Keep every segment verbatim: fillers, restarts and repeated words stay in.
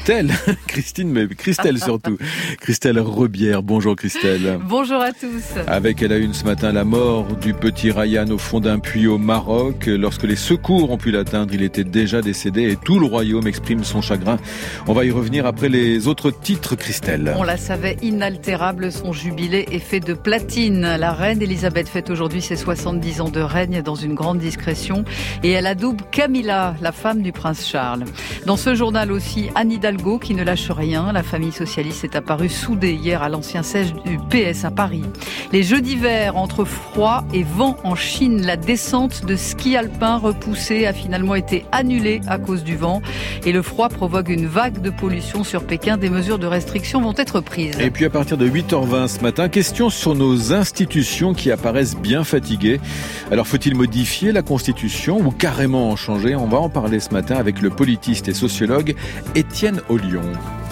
Christelle, Christine, mais Christelle surtout. Christelle Rebière. Bonjour Christelle. Bonjour à tous. Avec à la une ce matin la mort du petit Ryan au fond d'un puits au Maroc. Lorsque les secours ont pu l'atteindre, il était déjà décédé et tout le royaume exprime son chagrin. On va y revenir après les autres titres, Christelle. On la savait inaltérable, son jubilé est fait de platine. La reine Elisabeth fête aujourd'hui ses soixante-dix ans de règne dans une grande discrétion et elle adoube Camilla, la femme du prince Charles. Dans ce journal aussi, Anne Hidalgo qui ne lâche rien. La famille socialiste est apparue soudée hier à l'ancien siège du P S à Paris. Les jeux d'hiver entre froid et vent en Chine. La descente de ski alpin repoussée a finalement été annulée à cause du vent. Et le froid provoque une vague de pollution sur Pékin. Des mesures de restriction vont être prises. Et puis à partir de huit heures vingt ce matin, question sur nos institutions qui apparaissent bien fatiguées. Alors faut-il modifier la Constitution ou carrément en changer? On va en parler ce matin avec le politiste et sociologue Étienne Ollion.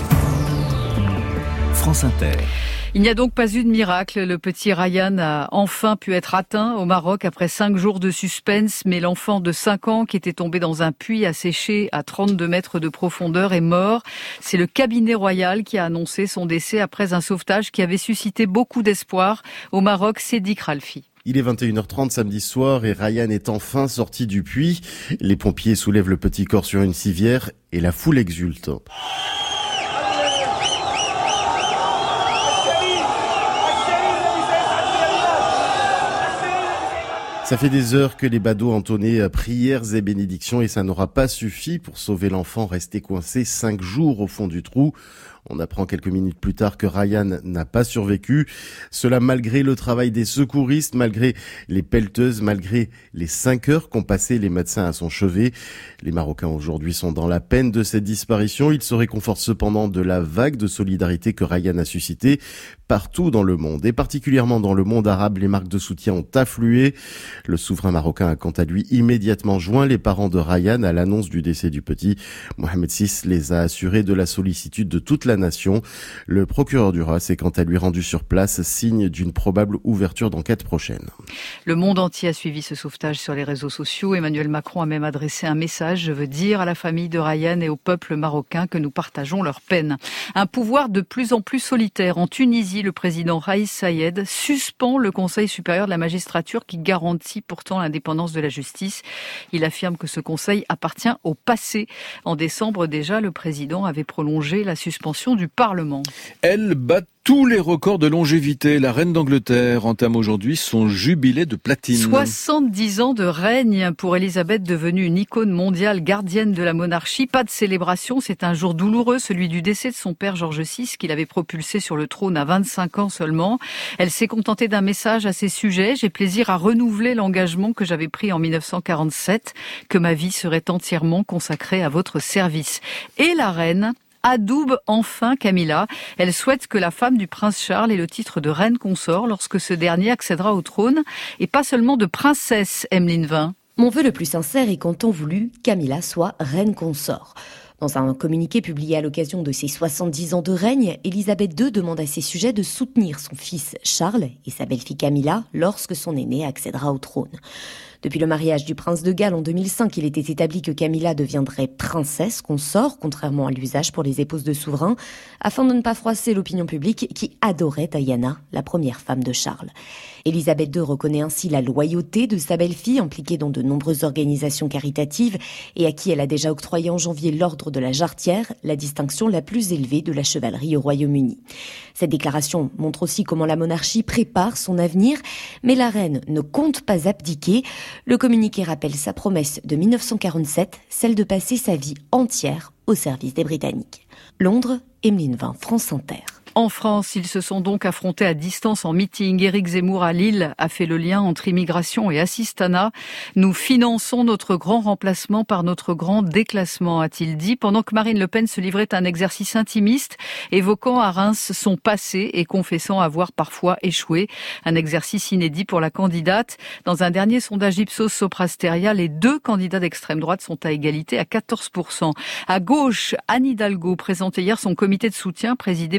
France Inter. Il n'y a donc pas eu de miracle. Le petit Ryan a enfin pu être atteint au Maroc après cinq jours de suspense. Mais l'enfant de cinq ans qui était tombé dans un puits asséché à trente-deux mètres de profondeur est mort. C'est le cabinet royal qui a annoncé son décès après un sauvetage qui avait suscité beaucoup d'espoir au Maroc. Sédic Ralfi. Il est vingt et une heures trente samedi soir et Ryan est enfin sorti du puits. Les pompiers soulèvent le petit corps sur une civière et la foule exulte. Ça fait des heures que les badauds entonnaient prières et bénédictions et ça n'aura pas suffi pour sauver l'enfant resté coincé cinq jours au fond du trou. On apprend quelques minutes plus tard que Ryan n'a pas survécu. Cela malgré le travail des secouristes, malgré les pelleteuses, malgré les cinq heures qu'ont passé les médecins à son chevet. Les Marocains aujourd'hui sont dans la peine de cette disparition. Ils se réconfortent cependant de la vague de solidarité que Ryan a suscitée partout dans le monde. Et particulièrement dans le monde arabe, les marques de soutien ont afflué. Le souverain marocain a quant à lui immédiatement joint les parents de Ryan à l'annonce du décès du petit. Mohamed six les a assurés de la sollicitude de toute la nation. Le procureur du roi s'est quant à lui rendu sur place, signe d'une probable ouverture d'enquête prochaine. Le monde entier a suivi ce sauvetage sur les réseaux sociaux. Emmanuel Macron a même adressé un message. Je veux dire à la famille de Ryan et au peuple marocain que nous partageons leur peine. Un pouvoir de plus en plus solitaire. En Tunisie, le président Raïs Saïed suspend le Conseil supérieur de la magistrature qui garantit pourtant l'indépendance de la justice. Il affirme que ce conseil appartient au passé. En décembre déjà, le président avait prolongé la suspension du Parlement. Elle bat tous les records de longévité. La reine d'Angleterre entame aujourd'hui son jubilé de platine. soixante-dix ans de règne pour Elisabeth, devenue une icône mondiale, gardienne de la monarchie. Pas de célébration, c'est un jour douloureux, celui du décès de son père George six, qui l'avait propulsé sur le trône à vingt-cinq ans seulement. Elle s'est contentée d'un message à ses sujets. J'ai plaisir à renouveler l'engagement que j'avais pris en dix-neuf cent quarante-sept, que ma vie serait entièrement consacrée à votre service. Et la reine adoube enfin Camilla. Elle souhaite que la femme du prince Charles ait le titre de reine consort lorsque ce dernier accédera au trône, et pas seulement de princesse, Emeline Vin. Mon vœu le plus sincère est qu'en temps voulu, Camilla soit reine consort. Dans un communiqué publié à l'occasion de ses soixante-dix ans de règne, Elisabeth deux demande à ses sujets de soutenir son fils Charles et sa belle-fille Camilla lorsque son aîné accédera au trône. Depuis le mariage du prince de Galles en deux mille cinq, il était établi que Camilla deviendrait princesse consort, contrairement à l'usage pour les épouses de souverains, afin de ne pas froisser l'opinion publique qui adorait Diana, la première femme de Charles. Elisabeth deux reconnaît ainsi la loyauté de sa belle-fille, impliquée dans de nombreuses organisations caritatives et à qui elle a déjà octroyé en janvier l'ordre de la Jarretière, la distinction la plus élevée de la chevalerie au Royaume-Uni. Cette déclaration montre aussi comment la monarchie prépare son avenir, mais la reine ne compte pas abdiquer. Le communiqué rappelle sa promesse de mille neuf cent quarante-sept, celle de passer sa vie entière au service des Britanniques. Londres, Emeline Vin, France Inter. En France, ils se sont donc affrontés à distance en meeting. Éric Zemmour à Lille a fait le lien entre immigration et assistanat. Nous finançons notre grand remplacement par notre grand déclassement, a-t-il dit, pendant que Marine Le Pen se livrait à un exercice intimiste, évoquant à Reims son passé et confessant avoir parfois échoué. Un exercice inédit pour la candidate. Dans un dernier sondage Ipsos Soprasteria, les deux candidats d'extrême droite sont à égalité à quatorze pour cent. À gauche, Anne Hidalgo présentait hier son comité de soutien présidé par l'ancien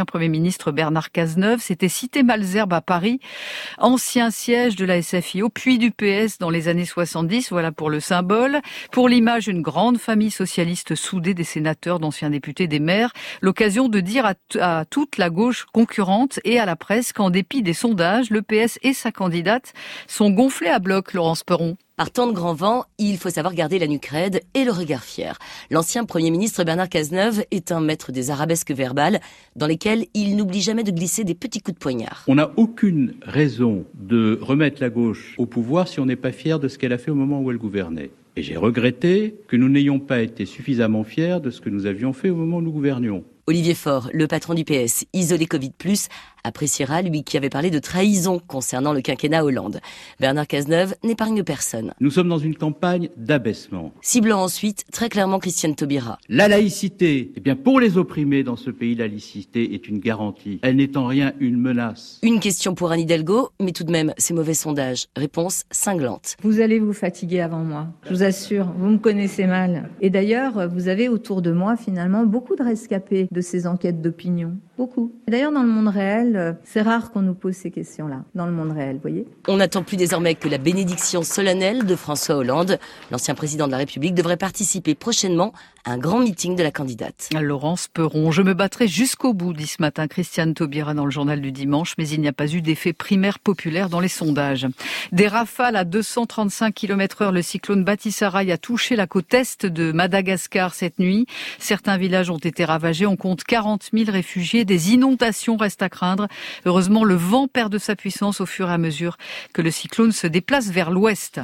Premier ministre Bernard Cazeneuve. C'était cité Malesherbes à Paris, ancien siège de la S F I O, puis du P S dans les années soixante-dix. Voilà pour le symbole. Pour l'image, une grande famille socialiste soudée, des sénateurs, d'anciens députés, des maires. L'occasion de dire à, t- à toute la gauche concurrente et à la presse qu'en dépit des sondages, le P S et sa candidate sont gonflés à bloc, Laurence Perron. Par temps de grand vent, il faut savoir garder la nuque raide et le regard fier. L'ancien Premier ministre Bernard Cazeneuve est un maître des arabesques verbales dans lesquelles il n'oublie jamais de glisser des petits coups de poignard. On n'a aucune raison de remettre la gauche au pouvoir si on n'est pas fier de ce qu'elle a fait au moment où elle gouvernait. Et j'ai regretté que nous n'ayons pas été suffisamment fiers de ce que nous avions fait au moment où nous gouvernions. Olivier Faure, le patron du P S, isolé Covid plus, appréciera, lui qui avait parlé de trahison concernant le quinquennat Hollande. Bernard Cazeneuve n'épargne personne. Nous sommes dans une campagne d'abaissement. Ciblant ensuite très clairement Christiane Taubira. La laïcité, eh bien pour les opprimés dans ce pays, la laïcité est une garantie. Elle n'est en rien une menace. Une question pour Anne Hidalgo, mais tout de même, ces mauvais sondages. Réponse cinglante. Vous allez vous fatiguer avant moi, je vous assure, vous me connaissez mal. Et d'ailleurs, vous avez autour de moi finalement beaucoup de rescapés de ces enquêtes d'opinion. Beaucoup. Et d'ailleurs, dans le monde réel, c'est rare qu'on nous pose ces questions-là. Dans le monde réel, vous voyez. On n'attend plus désormais que la bénédiction solennelle de François Hollande. L'ancien président de la République devrait participer prochainement à un grand meeting de la candidate. Laurence Perron, je me battrai jusqu'au bout, dit ce matin Christiane Taubira dans le journal du dimanche, mais il n'y a pas eu d'effet primaire populaire dans les sondages. Des rafales à deux cent trente-cinq kilomètres heure, le cyclone Batisaraï a touché la côte est de Madagascar cette nuit. Certains villages ont été ravagés, on compte quarante mille réfugiés. Des inondations restent à craindre. Heureusement, le vent perd de sa puissance au fur et à mesure que le cyclone se déplace vers l'ouest.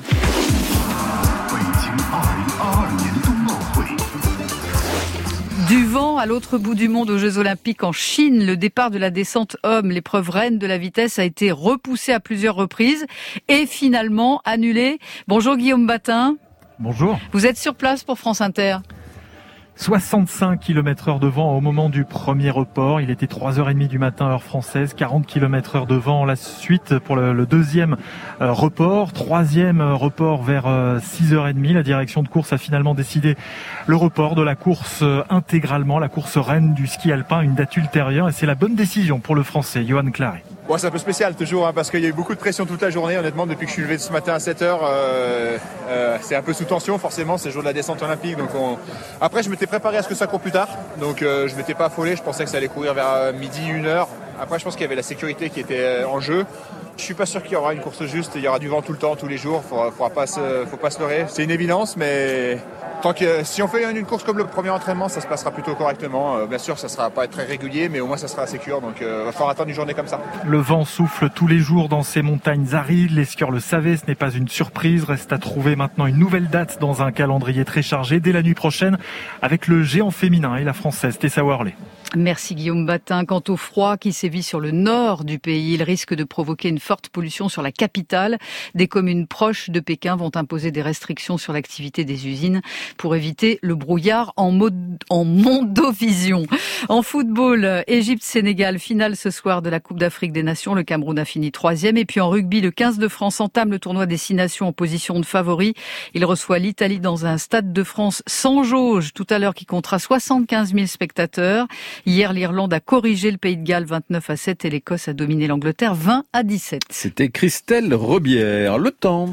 Du vent à l'autre bout du monde aux Jeux Olympiques en Chine, le départ de la descente homme, l'épreuve reine de la vitesse, a été repoussé à plusieurs reprises et finalement annulé. Bonjour Guillaume Batin. Bonjour. Vous êtes sur place pour France Inter. soixante-cinq kilomètres heure de vent au moment du premier report. Il était trois heures trente du matin, heure française. quarante kilomètres heure de vent la suite pour le, le deuxième euh, report. Troisième euh, report vers euh, six heures trente. La direction de course a finalement décidé le report de la course euh, intégralement, la course reine du ski alpin, une date ultérieure. Et c'est la bonne décision pour le Français, Johan Claret. Bon, c'est un peu spécial toujours, hein, parce qu'il y a eu beaucoup de pression toute la journée. Honnêtement, depuis que je suis levé ce matin à sept heures, euh, euh, c'est un peu sous tension forcément, c'est le jour de la descente olympique. Donc on... Après, je m'étais préparé à ce que ça court plus tard, donc euh, je m'étais pas affolé. Je pensais que ça allait courir vers midi, une heure. Après, je pense qu'il y avait la sécurité qui était en jeu. Je suis pas sûr qu'il y aura une course juste. Il y aura du vent tout le temps, tous les jours. Faudra, faudra pas se, faut pas se leurrer. C'est une évidence, mais tant que si on fait une course comme le premier entraînement, ça se passera plutôt correctement. Euh, bien sûr, ça sera pas très régulier, mais au moins ça sera sécure. Donc, il euh, va falloir attendre une journée comme ça. Le vent souffle tous les jours dans ces montagnes arides. Les skieurs le savaient, ce n'est pas une surprise. Reste à trouver maintenant une nouvelle date dans un calendrier très chargé dès la nuit prochaine avec le géant féminin et la française Tessa Worley. Merci Guillaume Batin. Quant au froid qui sévit sur le nord du pays, il risque de provoquer une forte pollution sur la capitale. Des communes proches de Pékin vont imposer des restrictions sur l'activité des usines pour éviter le brouillard en, mode, en mondovision. En football, Égypte-Sénégal, finale ce soir de la Coupe d'Afrique des Nations. Le Cameroun a fini troisième. Et puis en rugby, le quinze de France entame le tournoi des six nations en position de favori. Il reçoit l'Italie dans un stade de France sans jauge tout à l'heure qui comptera soixante-quinze mille spectateurs. Hier, l'Irlande a corrigé le Pays de Galles vingt-neuf à sept et l'Écosse a dominé l'Angleterre vingt à dix-sept. C'était Christelle Rebière. Le temps.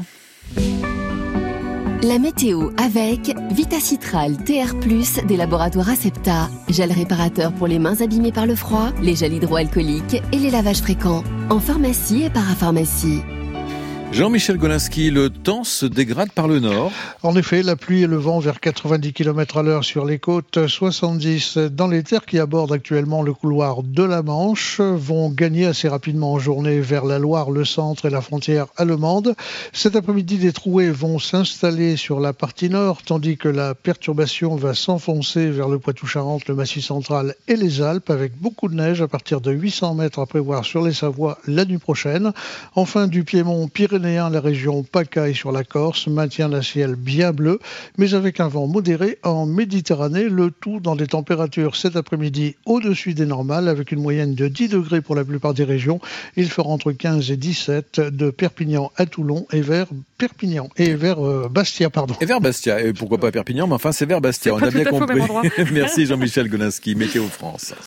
La météo avec Vitacitral T R plus des laboratoires Acepta. Gel réparateur pour les mains abîmées par le froid, les gels hydroalcooliques et les lavages fréquents. En pharmacie et parapharmacie. Jean-Michel Golinski, le temps se dégrade par le nord. En effet, la pluie et le vent vers quatre-vingt-dix kilomètres à l'heure sur les côtes, soixante-dix dans les terres qui abordent actuellement le couloir de la Manche, vont gagner assez rapidement en journée vers la Loire, le centre et la frontière allemande. Cet après-midi, des trouées vont s'installer sur la partie nord, tandis que la perturbation va s'enfoncer vers le Poitou-Charentes, le Massif central et les Alpes, avec beaucoup de neige à partir de huit cents mètres à prévoir sur les Savoies la nuit prochaine. Enfin, du Piémont pyrénéen, la région PACA et sur la Corse maintient un ciel bien bleu, mais avec un vent modéré en Méditerranée, le tout dans des températures cet après-midi au-dessus des normales, avec une moyenne de dix degrés pour la plupart des régions. Il fera entre quinze et dix-sept de Perpignan à Toulon et vers Perpignan et vers euh, Bastia, pardon. Et vers Bastia, et pourquoi pas Perpignan, mais enfin c'est vers Bastia, c'est on a bien compris. Merci Jean-Michel Golinski, Météo France.